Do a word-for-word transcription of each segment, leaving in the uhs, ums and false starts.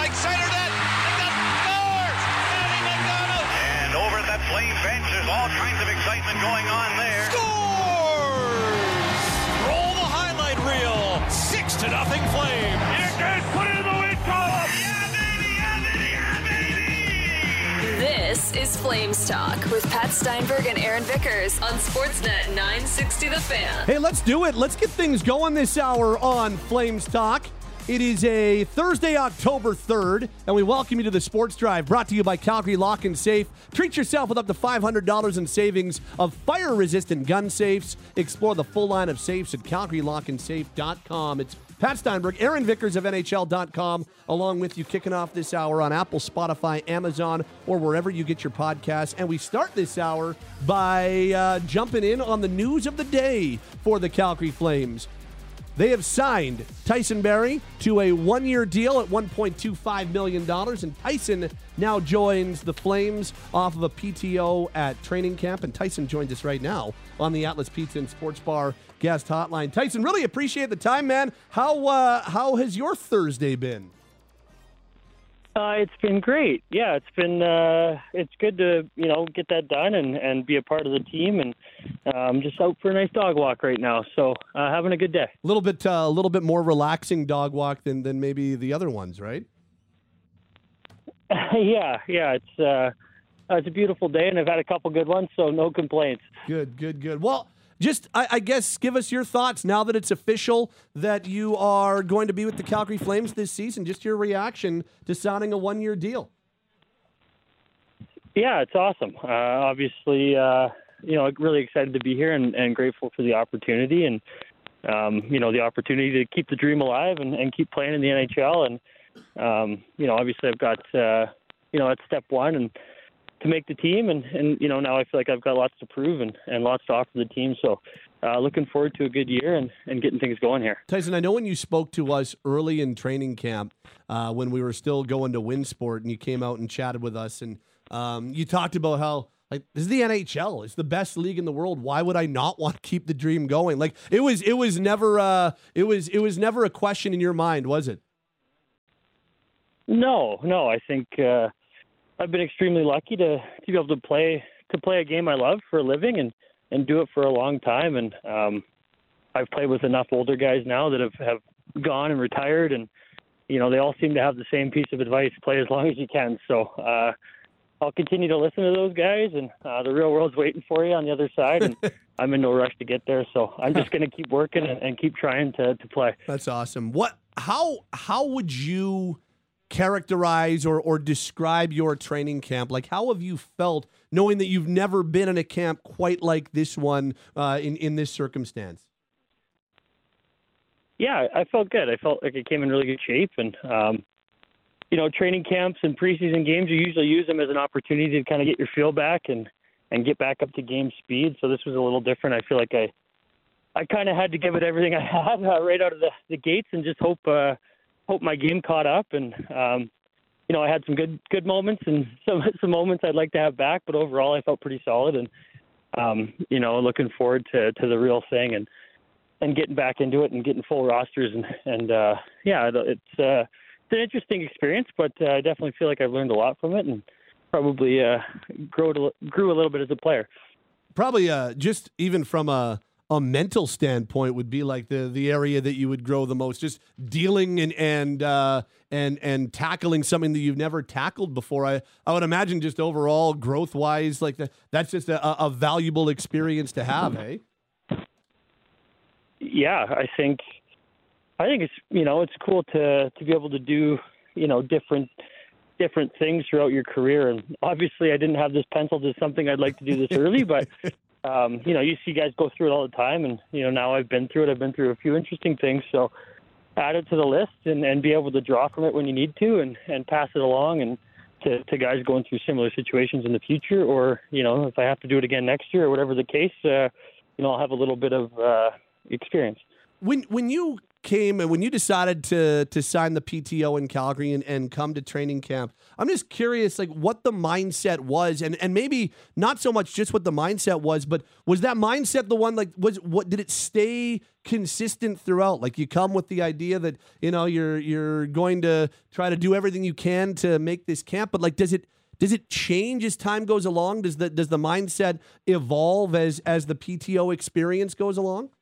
right center net. And that scores! Matty McDonald! And over at that Flame bench, there's all kinds of excitement going on there. Scores! Roll the highlight reel. Six to nothing Flame. You can put it in the win column. Yeah, baby! Yeah, baby! Yeah, baby! This is Flames Talk with Pat Steinberg and Aaron Vickers on Sportsnet nine sixty The Fan. Hey, let's do it. Let's get things going this hour on Flames Talk. It is a Thursday, October third, and we welcome you to the Sports Drive, brought to you by Calgary Lock and Safe. Treat yourself with up to five hundred dollars in savings of fire-resistant gun safes. Explore the full line of safes at calgary lock and safe dot com. It's Pat Steinberg, Aaron Vickers of N H L dot com, along with you, kicking off this hour on Apple, Spotify, Amazon, or wherever you get your podcasts. And we start this hour by uh, jumping in on the news of the day for the Calgary Flames. They have signed Tyson Barrie to a one-year deal at one point two five million dollars, and Tyson now joins the Flames off of a P T O at training camp, and Tyson joins us right now on the Atlas Pizza and Sports Bar guest hotline. Tyson, really appreciate the time, man. How uh, how has your Thursday been? Uh, it's been great. Yeah, it's been uh, it's good to you know get that done and, and be a part of the team, and I'm just out for a nice dog walk right now. So uh, having a good day. A little bit uh, a little bit more relaxing dog walk than than maybe the other ones, right? yeah, yeah. It's uh, it's a beautiful day, and I've had a couple good ones, so no complaints. Good, good, good. Well, just, I, I guess, give us your thoughts now that it's official that you are going to be with the Calgary Flames this season. Just your reaction to signing a one-year deal. Yeah, it's awesome. Uh, obviously, uh, you know, really excited to be here and, and grateful for the opportunity and, um, you know, the opportunity to keep the dream alive and, and keep playing in the N H L. And, um, you know, obviously I've got, uh, you know, that's step one and to make the team. And, and, you know, now I feel like I've got lots to prove and, and lots to offer the team. So uh, looking forward to a good year and, and getting things going here. Tyson, I know when you spoke to us early in training camp, uh, when we were still going to Winsport, and you came out and chatted with us, and um, you talked about how, like, this is the N H L. It's the best league in the world. Why would I not want to keep the dream going? Like, it was, it was never, uh, it was, it was never a question in your mind, was it? No, no. I think uh, I've been extremely lucky to, to be able to play to play a game I love for a living and, and do it for a long time. And um, I've played with enough older guys now that have, have gone and retired, and you know they all seem to have the same piece of advice: play as long as you can. So. Uh, I'll continue to listen to those guys, and uh, the real world's waiting for you on the other side, and I'm in no rush to get there. So I'm just going to keep working and, and keep trying to, to play. That's awesome. What? How? How would you characterize or or describe your training camp? Like, how have you felt knowing that you've never been in a camp quite like this one uh, in in this circumstance? Yeah, I felt good. I felt like I came in really good shape, and um, you know, training camps and preseason games, you usually use them as an opportunity to kind of get your feel back and, and get back up to game speed. So this was a little different. I feel like I I kind of had to give it everything I had uh, right out of the, the gates and just hope uh, hope my game caught up. And, um, you know, I had some good good moments and some some moments I'd like to have back. But overall, I felt pretty solid and, um, you know, looking forward to, to the real thing and, and getting back into it and getting full rosters. And, and uh, yeah, it's uh, – it's an interesting experience, but uh, I definitely feel like I've learned a lot from it and probably uh, grew, to, grew a little bit as a player. Probably uh, just even from a, a mental standpoint would be like the the area that you would grow the most, just dealing and and uh, and and tackling something that you've never tackled before. I, I would imagine just overall growth-wise, like the, that's just a, a valuable experience to have, eh? Yeah, I think – I think it's, you know, it's cool to, to be able to do, you know, different different things throughout your career. And obviously I didn't have this penciled as something I'd like to do this early, but, um, you know, you see guys go through it all the time. And, you know, now I've been through it. I've been through a few interesting things. So add it to the list and, and be able to draw from it when you need to and, and pass it along and to, to guys going through similar situations in the future. Or, you know, if I have to do it again next year or whatever the case, uh, you know, I'll have a little bit of uh, experience. When when you came and when you decided to to sign the P T O in Calgary and, and come to training camp, I'm just curious, like what the mindset was, and and maybe not so much just what the mindset was, but was that mindset the one, like was what did it stay consistent throughout? Like you come with the idea that you know you're you're going to try to do everything you can to make this camp, but like does it does it change as time goes along? Does the does the mindset evolve as as the P T O experience goes along?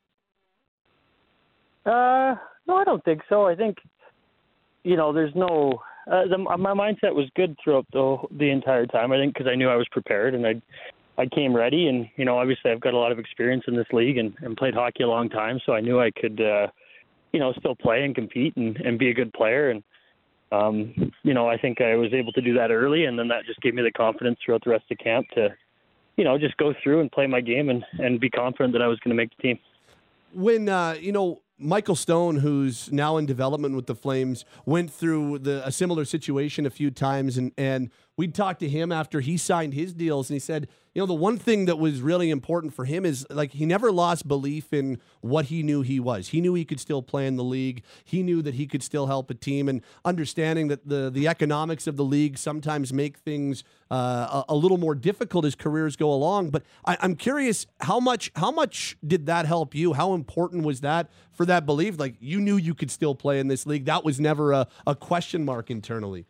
Uh, no, I don't think so. I think, you know, there's no. Uh, the, my mindset was good throughout the the entire time. I think because I knew I was prepared and I, I came ready. And you know, obviously I've got a lot of experience in this league and, and played hockey a long time, so I knew I could, uh, you know, still play and compete and, and be a good player. And um, you know, I think I was able to do that early, and then that just gave me the confidence throughout the rest of camp to, you know, just go through and play my game and, and be confident that I was going to make the team. When uh, you know. Michael Stone, who's now in development with the Flames, went through the, a similar situation a few times, and, and we talked to him after he signed his deals, and he said, you know, the one thing that was really important for him is, like, he never lost belief in what he knew he was. He knew he could still play in the league. He knew that he could still help a team, and understanding that the, the economics of the league sometimes make things uh, a, a little more difficult as careers go along. But I, I'm curious, how much how much did that help you? How important was that for that belief? Like, you knew you could still play in this league. That was never a, a question mark internally.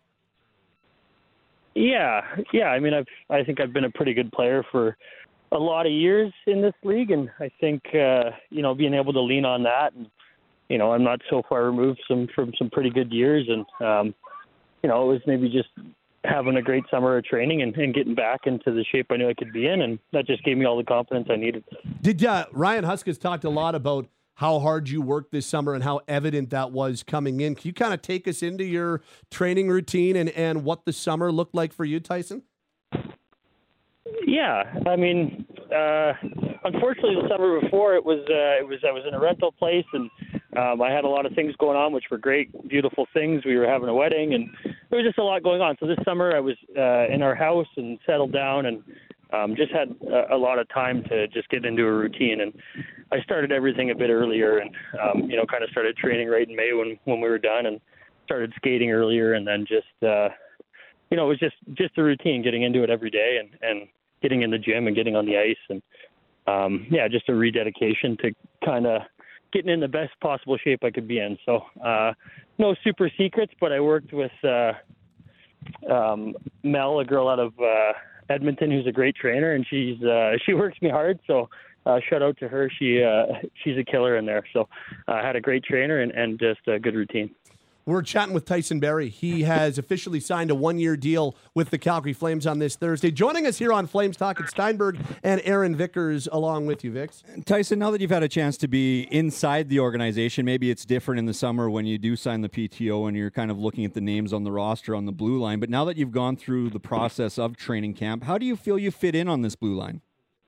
Yeah, yeah. I mean, I've I think I've been a pretty good player for a lot of years in this league, and I think uh, you know, being able to lean on that, and you know, I'm not so far removed from from some pretty good years, and um, you know, it was maybe just having a great summer of training and, and getting back into the shape I knew I could be in, and that just gave me all the confidence I needed. Did uh, Ryan Huska's talked a lot about how hard you worked this summer and how evident that was coming in. Can you kind of take us into your training routine and, and what the summer looked like for you, Tyson? Yeah, I mean, uh, unfortunately, the summer before it was uh, it was I was in a rental place, and um, I had a lot of things going on, which were great, beautiful things. We were having a wedding, and there was just a lot going on. So this summer, I was uh, in our house and settled down, and um, just had a, a lot of time to just get into a routine. And I started everything a bit earlier, and um, you know, kind of started training right in May when when we were done, and started skating earlier, and then just uh, you know, it was just just a routine, getting into it every day, and and getting in the gym and getting on the ice, and um, yeah, just a rededication to kind of getting in the best possible shape I could be in. So uh, no super secrets, but I worked with uh, um, Mel, a girl out of uh, Edmonton, who's a great trainer, and she's uh, she works me hard. So uh, shout out to her. She uh, she's a killer in there. So I uh, had a great trainer and, and just a good routine. We're chatting with Tyson Barrie. He has officially signed a one-year deal with the Calgary Flames on this Thursday. Joining us here on Flames Talk, it's Steinberg and Aaron Vickers along with you, Vix. Tyson, now that you've had a chance to be inside the organization, maybe it's different in the summer when you do sign the P T O and you're kind of looking at the names on the roster on the blue line. But now that you've gone through the process of training camp, how do you feel you fit in on this blue line?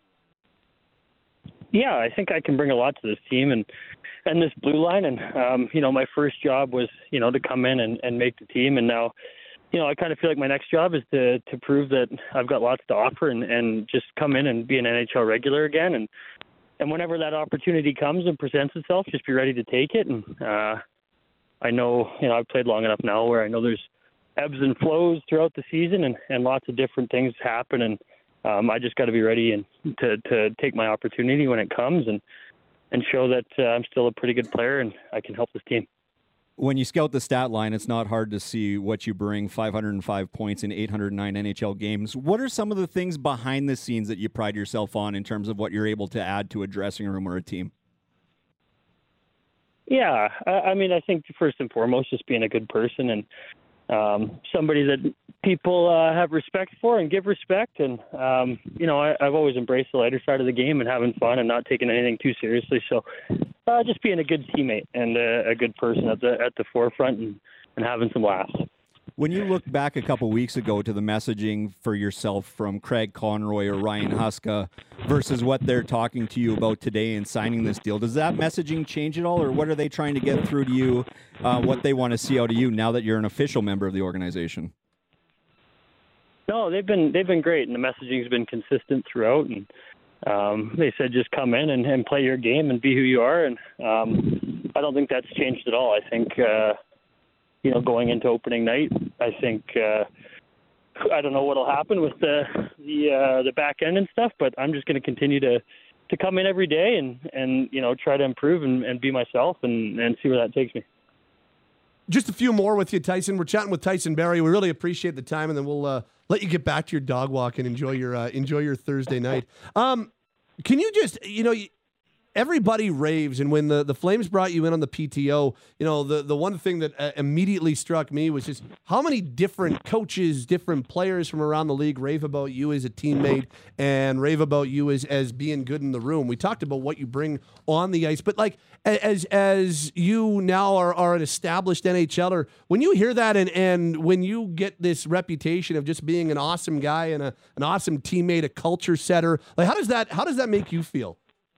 Yeah, I think I can bring a lot to this team and and this blue line. And, um, you know, my first job was, you know, to come in and, and make the team. And now, you know, I kind of feel like my next job is to, to prove that I've got lots to offer and, and just come in and be an N H L regular again. And, and whenever that opportunity comes and presents itself, just be ready to take it. And uh, I know, you know, I've played long enough now where I know there's ebbs and flows throughout the season, and, and lots of different things happen. And um, I just got to be ready and to, to take my opportunity when it comes, and, and show that uh, I'm still a pretty good player and I can help this team. When you scout the stat line, it's not hard to see what you bring, five hundred five points in eight hundred nine N H L games. What are some of the things behind the scenes that you pride yourself on in terms of what you're able to add to a dressing room or a team? Yeah, I, I mean, I think first and foremost, just being a good person and um, somebody that people uh, have respect for and give respect. And, um, you know, I, I've always embraced the lighter side of the game and having fun and not taking anything too seriously. So uh, just being a good teammate and a, a good person at the at the forefront and, and having some laughs. When you look back a couple weeks ago to the messaging for yourself from Craig Conroy or Ryan Huska versus what they're talking to you about today and signing this deal, does that messaging change at all, or what are they trying to get through to you, uh, what they want to see out of you now that you're an official member of the organization? No, they've been they've been great, and the messaging's been consistent throughout. And um, they said just come in and, and play your game and be who you are. And um, I don't think that's changed at all. I think, uh, you know, going into opening night, I think uh, I don't know what'll happen with the the uh, the back end and stuff, but I'm just going to continue to to come in every day and and you know try to improve and, and be myself and, and see where that takes me. Just a few more with you, Tyson. We're chatting with Tyson Barrie. We really appreciate the time, and then we'll uh, let you get back to your dog walk and enjoy your uh, enjoy your Thursday night. Um, can you just, you know, everybody raves, and when the, the Flames brought you in on the P T O, you know, the, the one thing that uh, immediately struck me was just how many different coaches, different players from around the league rave about you as a teammate and rave about you as, as being good in the room. We talked about what you bring on the ice, but like as as you now are, are an established NHLer, when you hear that and, and when you get this reputation of just being an awesome guy and a, an awesome teammate, a culture setter, like how does that how does that make you feel?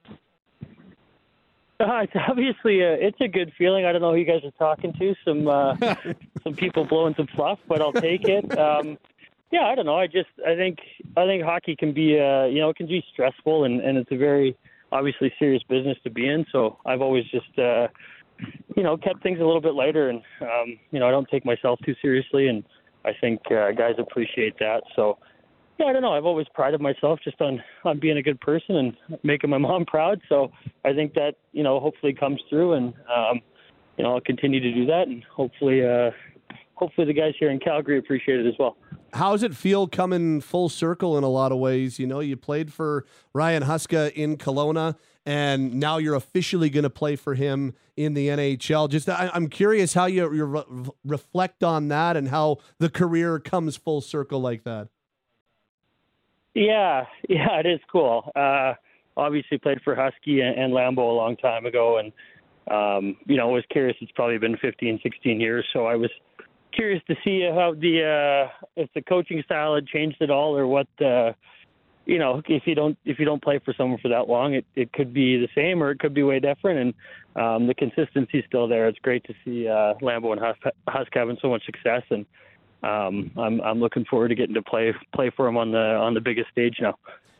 Uh, it's obviously a, it's a good feeling. I don't know who you guys are talking to. Some uh, some people blowing some fluff, but I'll take it. Um, yeah, I don't know. I just I think I think hockey can be uh, you know it can be stressful and, and it's a very obviously serious business to be in. So I've always just uh, you know kept things a little bit lighter and um, you know I don't take myself too seriously, and I think uh, guys appreciate that. So. Yeah, I don't know. I've always prided myself just on, on being a good person and making my mom proud. So I think that, you know, hopefully comes through and, um, you know, I'll continue to do that. And hopefully, uh, hopefully the guys here in Calgary appreciate it as well. How does it feel coming full circle in a lot of ways? You know, you played for Ryan Huska in Kelowna, and now you're officially going to play for him in the N H L. Just, I, I'm curious how you, you re- reflect on that and how the career comes full circle like that. Yeah, yeah, it is cool. Uh, obviously played for Husky and, and Lambeau a long time ago, and, um, you know, was curious. It's probably been fifteen, sixteen years, so I was curious to see how the uh, if the coaching style had changed at all, or what. Uh, you know, if you don't if you don't play for someone for that long, it, it could be the same or it could be way different. And um, the consistency is still there. It's great to see uh, Lambeau and Hus- Husk having so much success, and um, I'm I'm looking forward to getting to play play for him on the on the biggest stage now.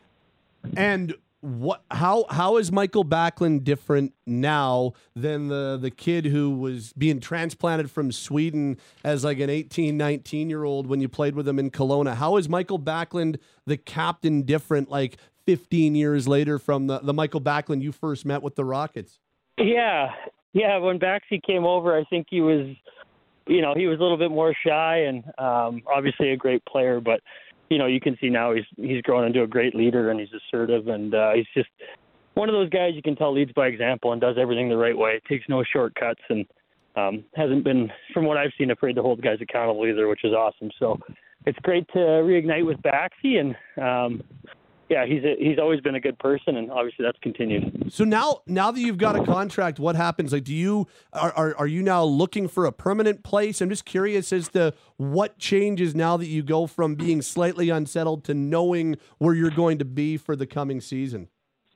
And what? How how is Michael Backlund different now than the the kid who was being transplanted from Sweden as like an eighteen, nineteen year old when you played with him in Kelowna? How is Michael Backlund, the captain, different like fifteen years later from the, the Michael Backlund you first met with the Rockets? Yeah, yeah. When Baxi came over, I think he was, you know, he was a little bit more shy and um, obviously a great player, but. You know, you can see now he's he's grown into a great leader, and he's assertive, and uh, he's just one of those guys you can tell leads by example and does everything the right way. Takes no shortcuts, and um, hasn't been, from what I've seen, afraid to hold guys accountable either, which is awesome. So it's great to reignite with Baxi, and um, yeah, he's a, he's always been a good person, and obviously that's continued. So now, now that you've got a contract, what happens? Like, do you are, are are you now looking for a permanent place? I'm just curious as to what changes now that you go from being slightly unsettled to knowing where you're going to be for the coming season.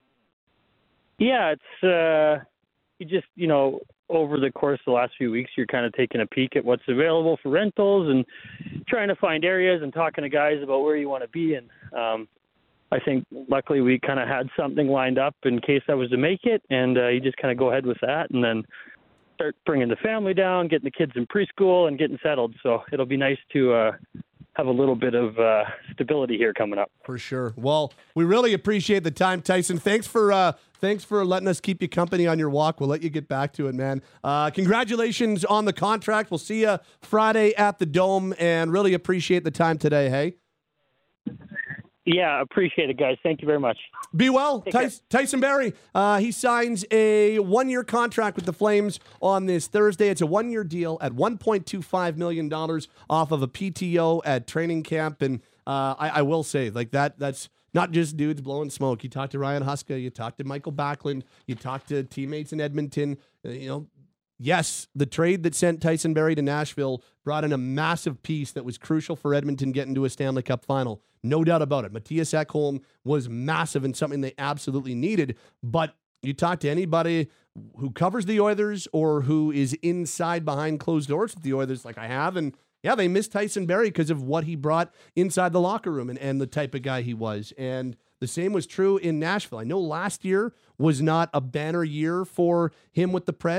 Yeah, it's uh, you just you know over the course of the last few weeks, you're kind of taking a peek at what's available for rentals and trying to find areas and talking to guys about where you want to be. And um, I think luckily we kind of had something lined up in case I was to make it, and uh, you just kind of go ahead with that and then start bringing the family down, getting the kids in preschool and getting settled. So it'll be nice to uh, have a little bit of uh, stability here coming up. For sure. Well, we really appreciate the time, Tyson. Thanks for uh, thanks for letting us keep you company on your walk. We'll let you get back to it, man. Uh, congratulations on the contract. We'll see you Friday at the Dome, and really appreciate the time today, hey? Yeah, appreciate it, guys. Thank you very much. Be well. Tyson, Tyson Barrie, uh, he signs a one-year contract with the Flames on this Thursday. It's a one-year deal at one point two five million dollars off of a P T O at training camp. And uh, I, I will say, like that, that's not just dudes blowing smoke. You talk to Ryan Huska, you talk to Michael Backlund, you talk to teammates in Edmonton, uh, you know, yes, the trade that sent Tyson Barrie to Nashville brought in a massive piece that was crucial for Edmonton getting to a Stanley Cup final. No doubt about it. Matthias Ekholm was massive and something they absolutely needed. But you talk to anybody who covers the Oilers or who is inside behind closed doors with the Oilers, like I have, and yeah, they miss Tyson Barrie because of what he brought inside the locker room and, and the type of guy he was. And the same was true in Nashville. I know last year was not a banner year for him with the Preds,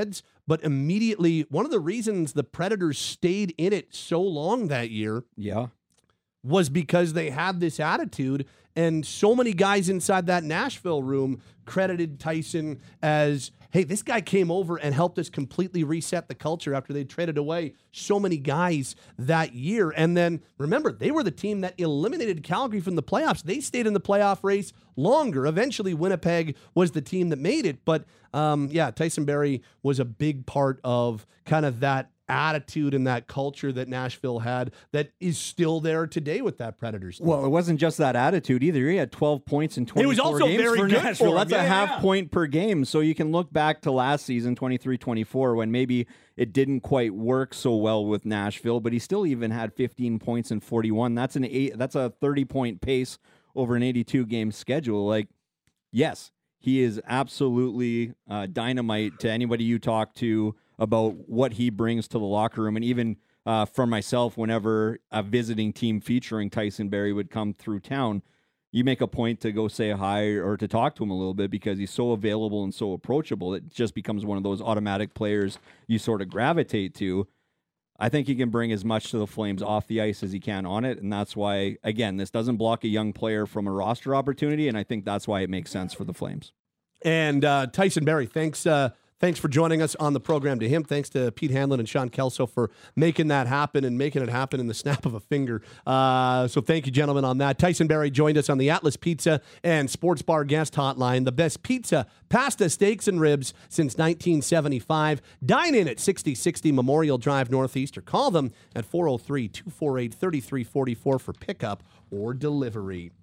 but immediately, one of the reasons the Predators stayed in it so long that year Yeah. was because they had this attitude, and so many guys inside that Nashville room credited Tyson as, hey, this guy came over and helped us completely reset the culture after they traded away so many guys that year. And then, remember, they were the team that eliminated Calgary from the playoffs. They stayed in the playoff race longer. Eventually, Winnipeg was the team that made it. But, um, yeah, Tyson Barrie was a big part of kind of that attitude and that culture that Nashville had that is still there today with that Predators team. Well, it wasn't just that attitude either. He had twelve points in twenty-four It was also games very for good Nashville. for him. That's Yeah, a half yeah. point per game. So you can look back to last season, twenty-three twenty-four, when maybe it didn't quite work so well with Nashville, but he still even had fifteen points in forty-one. That's an eight. That's a thirty-point pace over an eighty-two game schedule. Like, yes, he is absolutely uh, dynamite to anybody you talk to about what he brings to the locker room. And even uh, for myself, whenever a visiting team featuring Tyson Barrie would come through town, you make a point to go say hi or to talk to him a little bit because he's so available and so approachable. It just becomes one of those automatic players you sort of gravitate to. I think he can bring as much to the Flames off the ice as he can on it. And that's why, again, this doesn't block a young player from a roster opportunity. And I think that's why it makes sense for the Flames. And uh, Tyson Barrie, thanks uh, thanks for joining us on the program. To him, thanks to Pete Hanlon and Sean Kelso for making that happen and making it happen in the snap of a finger. Uh, so thank you, gentlemen, on that. Tyson Barrie joined us on the Atlas Pizza and Sports Bar guest hotline. The best pizza, pasta, steaks, and ribs since nineteen seventy-five. Dine in at sixty sixty Memorial Drive Northeast or call them at four oh three, two four eight, three three four four for pickup or delivery.